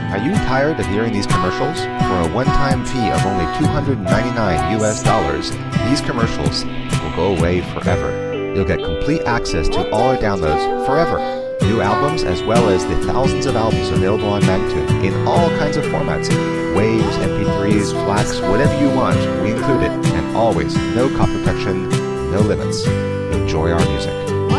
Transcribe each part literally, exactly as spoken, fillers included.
Are you tired of hearing these commercials? For a one-time fee of only two hundred ninety-nine U S dollars, these commercials will go away forever. You'll get complete access to all our downloads forever. New albums as well as the thousands of albums available on Magnatune in all kinds of formats. Waves, M P threes, FLACs, whatever you want, we include it. And always, no copy protection, no limits. Enjoy our music.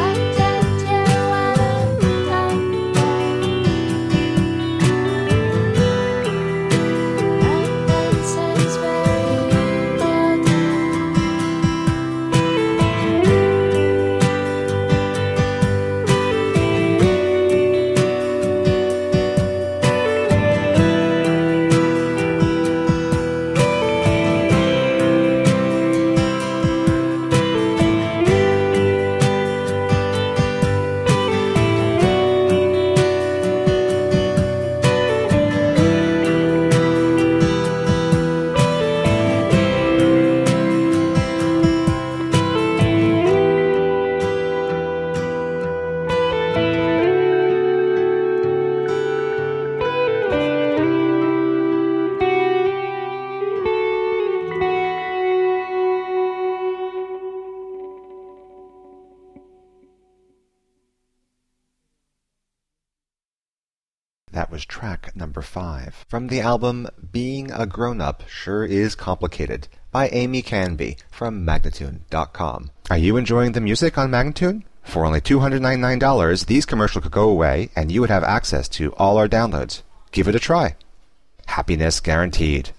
That was track number five from the album Being a Grown-Up Sure Is Complicated by Amy Canby from Magnatune dot com. Are you enjoying the music on Magnatune? For only two hundred ninety-nine dollars, these commercials could go away and you would have access to all our downloads. Give it a try. Happiness guaranteed.